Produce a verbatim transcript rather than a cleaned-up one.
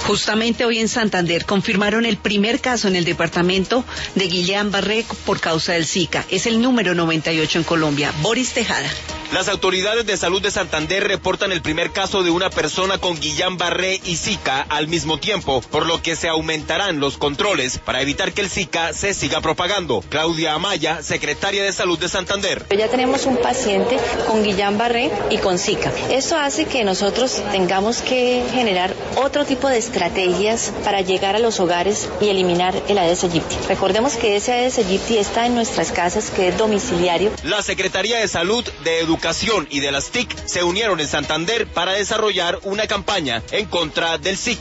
Justamente hoy en Santander confirmaron el primer caso en el departamento de Guillain-Barré por causa del Zika. Es el número noventa y ocho en Colombia. Boris Tejada. Las autoridades de salud de Santander reportan el primer caso de una persona con Guillain-Barré y Zika al mismo tiempo, por lo que se aumentarán los controles para evitar que el Zika se siga propagando. Claudia Amaya, secretaria de Salud de Santander. Ya tenemos un paciente con Guillain-Barré y con Zika. Esto hace que nosotros tengamos que generar otro tipo de estrategias para llegar a los hogares y eliminar el Aedes aegypti. Recordemos que ese Aedes aegypti está en nuestras casas, que es domiciliario. La Secretaría de Salud, de Educación y de las T I C se unieron en Santander para desarrollar una campaña en contra del Zika.